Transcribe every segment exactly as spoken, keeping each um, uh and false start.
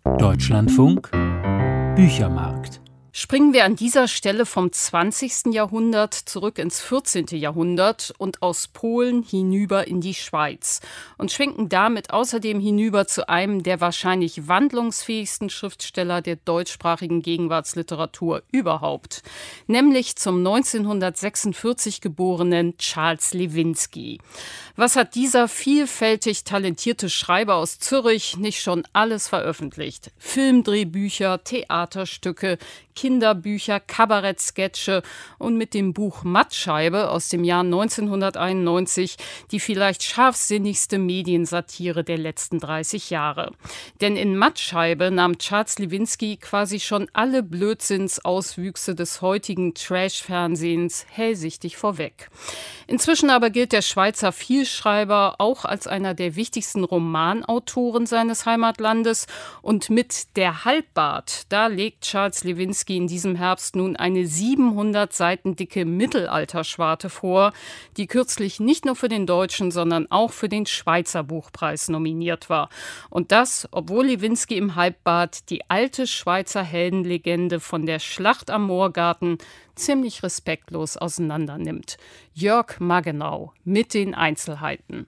Deutschlandfunk Büchermarkt. Springen wir an dieser Stelle vom zwanzigsten Jahrhundert zurück ins vierzehnten Jahrhundert und aus Polen hinüber in die Schweiz und schwenken damit außerdem hinüber zu einem der wahrscheinlich wandlungsfähigsten Schriftsteller der deutschsprachigen Gegenwartsliteratur überhaupt, nämlich zum neunzehnhundertsechsundvierzig geborenen Charles Lewinsky. Was hat dieser vielfältig talentierte Schreiber aus Zürich nicht schon alles veröffentlicht? Filmdrehbücher, Theaterstücke, Kinderbücher, Kabarettsketche und mit dem Buch Mattscheibe aus dem Jahr neunzehnhunderteinundneunzig die vielleicht scharfsinnigste Mediensatire der letzten dreißig Jahre. Denn in Mattscheibe nahm Charles Lewinsky quasi schon alle Blödsinnsauswüchse des heutigen Trash-Fernsehens hellsichtig vorweg. Inzwischen aber gilt der Schweizer Vielschreiber auch als einer der wichtigsten Romanautoren seines Heimatlandes und mit Der Halbbart, da legt Charles Lewinsky in diesem Herbst nun eine siebenhundert Seiten dicke Mittelalterschwarte vor, die kürzlich nicht nur für den Deutschen, sondern auch für den Schweizer Buchpreis nominiert war. Und das, obwohl Lewinsky im Halbbart die alte Schweizer Heldenlegende von der Schlacht am Moorgarten ziemlich respektlos auseinandernimmt. Jörg Magenau mit den Einzelheiten.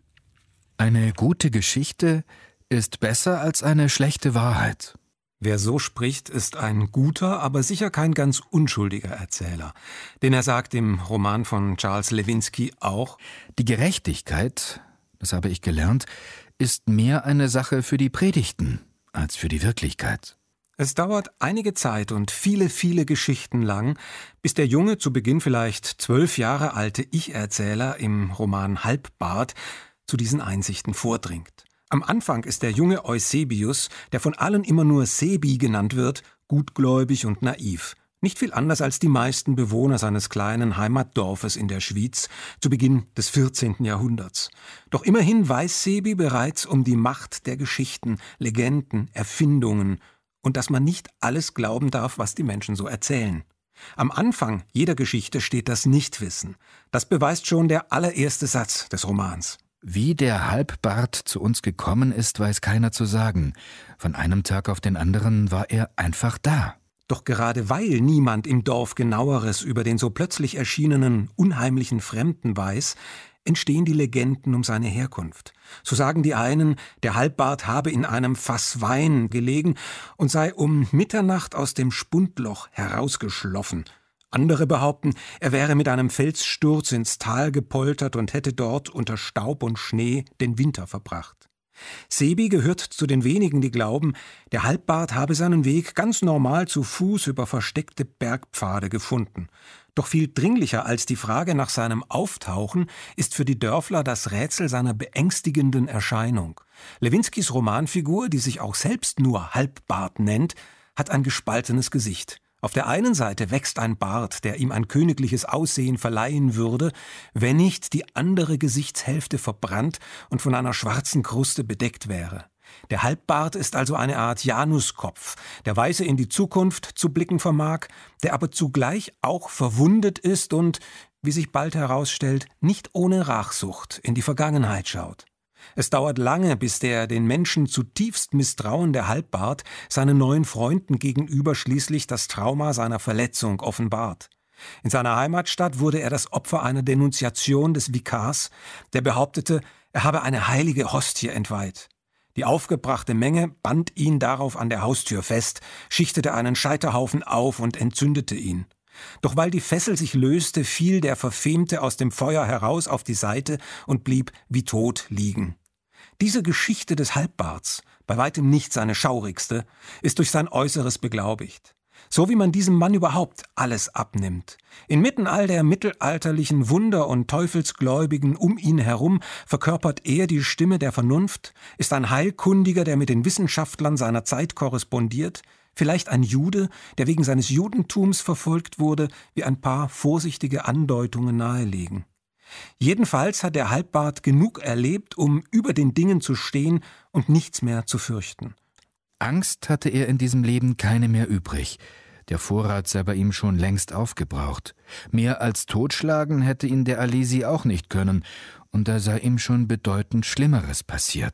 Eine gute Geschichte ist besser als eine schlechte Wahrheit. Wer so spricht, ist ein guter, aber sicher kein ganz unschuldiger Erzähler. Denn er sagt im Roman von Charles Lewinsky auch: Die Gerechtigkeit, das habe ich gelernt, ist mehr eine Sache für die Predigten als für die Wirklichkeit. Es dauert einige Zeit und viele, viele Geschichten lang, bis der junge, zu Beginn vielleicht zwölf Jahre alte Ich-Erzähler im Roman Halbbart zu diesen Einsichten vordringt. Am Anfang ist der junge Eusebius, der von allen immer nur Sebi genannt wird, gutgläubig und naiv. Nicht viel anders als die meisten Bewohner seines kleinen Heimatdorfes in der Schwyz zu Beginn des vierzehnten Jahrhunderts. Doch immerhin weiß Sebi bereits um die Macht der Geschichten, Legenden, Erfindungen und dass man nicht alles glauben darf, was die Menschen so erzählen. Am Anfang jeder Geschichte steht das Nichtwissen. Das beweist schon der allererste Satz des Romans. Wie der Halbbart zu uns gekommen ist, weiß keiner zu sagen. Von einem Tag auf den anderen war er einfach da. Doch gerade weil niemand im Dorf Genaueres über den so plötzlich erschienenen, unheimlichen Fremden weiß, entstehen die Legenden um seine Herkunft. So sagen die einen, der Halbbart habe in einem Fass Wein gelegen und sei um Mitternacht aus dem Spundloch herausgeschloffen. Andere behaupten, er wäre mit einem Felssturz ins Tal gepoltert und hätte dort unter Staub und Schnee den Winter verbracht. Sebi gehört zu den wenigen, die glauben, der Halbbart habe seinen Weg ganz normal zu Fuß über versteckte Bergpfade gefunden. Doch viel dringlicher als die Frage nach seinem Auftauchen ist für die Dörfler das Rätsel seiner beängstigenden Erscheinung. Lewinskys Romanfigur, die sich auch selbst nur Halbbart nennt, hat ein gespaltenes Gesicht. Auf der einen Seite wächst ein Bart, der ihm ein königliches Aussehen verleihen würde, wenn nicht die andere Gesichtshälfte verbrannt und von einer schwarzen Kruste bedeckt wäre. Der Halbbart ist also eine Art Januskopf, der weise in die Zukunft zu blicken vermag, der aber zugleich auch verwundet ist und, wie sich bald herausstellt, nicht ohne Rachsucht in die Vergangenheit schaut. Es dauert lange, bis der den Menschen zutiefst misstrauende Halbbart seinen neuen Freunden gegenüber schließlich das Trauma seiner Verletzung offenbart. In seiner Heimatstadt wurde er das Opfer einer Denunziation des Vikars, der behauptete, er habe eine heilige Hostie entweiht. Die aufgebrachte Menge band ihn darauf an der Haustür fest, schichtete einen Scheiterhaufen auf und entzündete ihn. Doch weil die Fessel sich löste, fiel der Verfemte aus dem Feuer heraus auf die Seite und blieb wie tot liegen. Diese Geschichte des Halbbarts, bei weitem nicht seine schaurigste, ist durch sein Äußeres beglaubigt. So wie man diesem Mann überhaupt alles abnimmt. Inmitten all der mittelalterlichen Wunder und Teufelsgläubigen um ihn herum verkörpert er die Stimme der Vernunft, ist ein Heilkundiger, der mit den Wissenschaftlern seiner Zeit korrespondiert, vielleicht ein Jude, der wegen seines Judentums verfolgt wurde, wie ein paar vorsichtige Andeutungen nahelegen. Jedenfalls hat der Halbbart genug erlebt, um über den Dingen zu stehen und nichts mehr zu fürchten. Angst hatte er in diesem Leben keine mehr übrig. Der Vorrat sei bei ihm schon längst aufgebraucht. Mehr als totschlagen hätte ihn der Alesi auch nicht können, und da sei ihm schon bedeutend Schlimmeres passiert.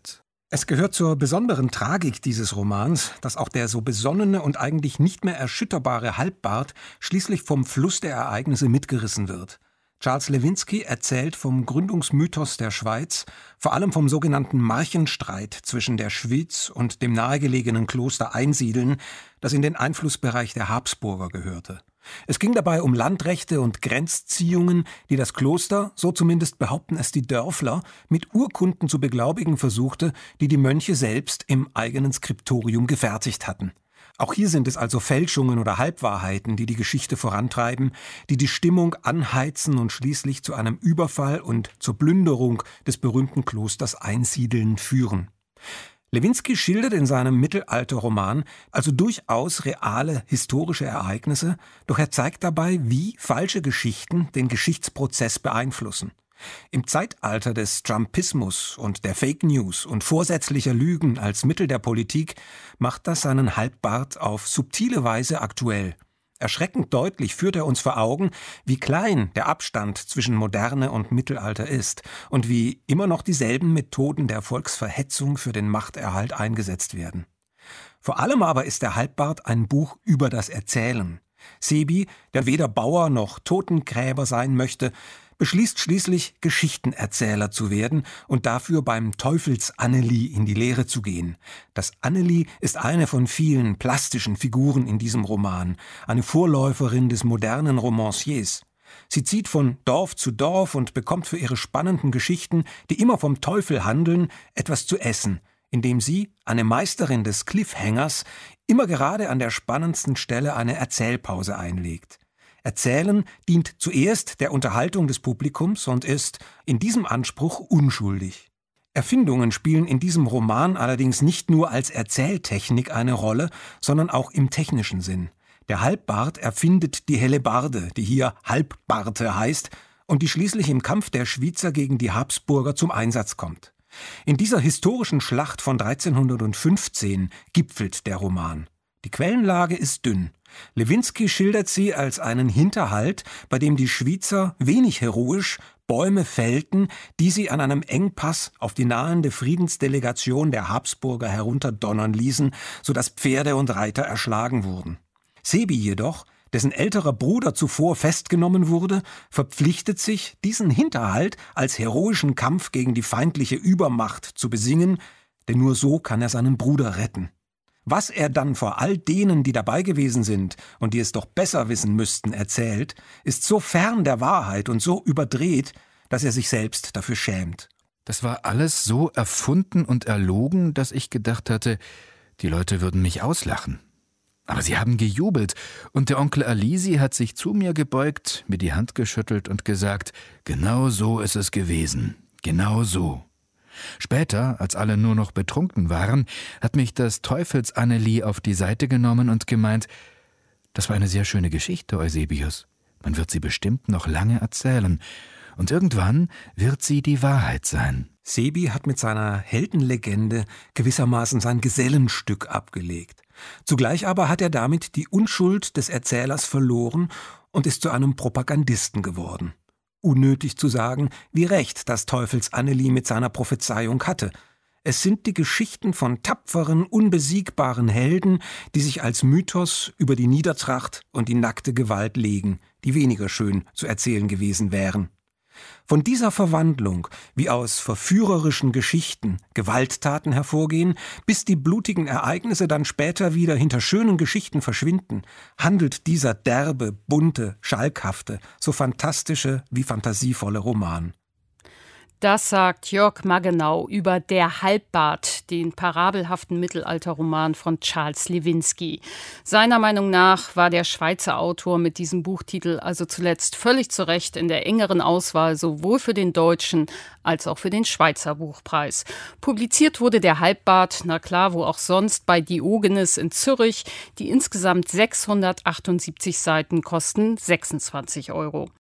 Es gehört zur besonderen Tragik dieses Romans, dass auch der so besonnene und eigentlich nicht mehr erschütterbare Halbbart schließlich vom Fluss der Ereignisse mitgerissen wird. Charles Lewinsky erzählt vom Gründungsmythos der Schweiz, vor allem vom sogenannten Marchenstreit zwischen der Schwyz und dem nahegelegenen Kloster Einsiedeln, das in den Einflussbereich der Habsburger gehörte. Es ging dabei um Landrechte und Grenzziehungen, die das Kloster, so zumindest behaupten es die Dörfler, mit Urkunden zu beglaubigen versuchte, die die Mönche selbst im eigenen Skriptorium gefertigt hatten. Auch hier sind es also Fälschungen oder Halbwahrheiten, die die Geschichte vorantreiben, die die Stimmung anheizen und schließlich zu einem Überfall und zur Plünderung des berühmten Klosters Einsiedeln führen. Lewinsky schildert in seinem Mittelalterroman also durchaus reale historische Ereignisse, doch er zeigt dabei, wie falsche Geschichten den Geschichtsprozess beeinflussen. Im Zeitalter des Trumpismus und der Fake News und vorsätzlicher Lügen als Mittel der Politik macht das seinen Halbbart auf subtile Weise aktuell. Erschreckend deutlich führt er uns vor Augen, wie klein der Abstand zwischen Moderne und Mittelalter ist und wie immer noch dieselben Methoden der Volksverhetzung für den Machterhalt eingesetzt werden. Vor allem aber ist der Halbbart ein Buch über das Erzählen. Sebi, der weder Bauer noch Totengräber sein möchte, beschließt schließlich, Geschichtenerzähler zu werden und dafür beim Teufels-Anneli in die Lehre zu gehen. Das Anneli ist eine von vielen plastischen Figuren in diesem Roman, eine Vorläuferin des modernen Romanciers. Sie zieht von Dorf zu Dorf und bekommt für ihre spannenden Geschichten, die immer vom Teufel handeln, etwas zu essen, indem sie, eine Meisterin des Cliffhangers, immer gerade an der spannendsten Stelle eine Erzählpause einlegt. Erzählen dient zuerst der Unterhaltung des Publikums und ist in diesem Anspruch unschuldig. Erfindungen spielen in diesem Roman allerdings nicht nur als Erzähltechnik eine Rolle, sondern auch im technischen Sinn. Der Halbbart erfindet die Hellebarde, die hier Halbbarte heißt und die schließlich im Kampf der Schwyzer gegen die Habsburger zum Einsatz kommt. In dieser historischen Schlacht von dreizehnhundertfünfzehn gipfelt der Roman. Die Quellenlage ist dünn. Lewinsky schildert sie als einen Hinterhalt, bei dem die Schwyzer wenig heroisch Bäume fällten, die sie an einem Engpass auf die nahende Friedensdelegation der Habsburger herunterdonnern ließen, sodass Pferde und Reiter erschlagen wurden. Sebi jedoch, dessen älterer Bruder zuvor festgenommen wurde, verpflichtet sich, diesen Hinterhalt als heroischen Kampf gegen die feindliche Übermacht zu besingen, denn nur so kann er seinen Bruder retten. Was er dann vor all denen, die dabei gewesen sind und die es doch besser wissen müssten, erzählt, ist so fern der Wahrheit und so überdreht, dass er sich selbst dafür schämt. Das war alles so erfunden und erlogen, dass ich gedacht hatte, die Leute würden mich auslachen. Aber sie haben gejubelt, und der Onkel Alisi hat sich zu mir gebeugt, mir die Hand geschüttelt und gesagt, genau so ist es gewesen, genau so. Später, als alle nur noch betrunken waren, hat mich das Teufels-Anneli auf die Seite genommen und gemeint, das war eine sehr schöne Geschichte, Eusebius. Man wird sie bestimmt noch lange erzählen. Und irgendwann wird sie die Wahrheit sein. Sebi hat mit seiner Heldenlegende gewissermaßen sein Gesellenstück abgelegt. Zugleich aber hat er damit die Unschuld des Erzählers verloren und ist zu einem Propagandisten geworden. Unnötig zu sagen, wie recht das Teufels-Anneli mit seiner Prophezeiung hatte. Es sind die Geschichten von tapferen, unbesiegbaren Helden, die sich als Mythos über die Niedertracht und die nackte Gewalt legen, die weniger schön zu erzählen gewesen wären. Von dieser Verwandlung, wie aus verführerischen Geschichten Gewalttaten hervorgehen, bis die blutigen Ereignisse dann später wieder hinter schönen Geschichten verschwinden, handelt dieser derbe, bunte, schalkhafte, so fantastische wie fantasievolle Roman. Das sagt Jörg Maggenau über Der Halbbart, den parabelhaften Mittelalterroman von Charles Lewinsky. Seiner Meinung nach war der Schweizer Autor mit diesem Buchtitel also zuletzt völlig zu Recht in der engeren Auswahl sowohl für den deutschen als auch für den Schweizer Buchpreis. Publiziert wurde Der Halbbart, na klar, wo auch sonst, bei Diogenes in Zürich. Die insgesamt sechshundertachtundsiebzig Seiten kosten sechsundzwanzig Euro.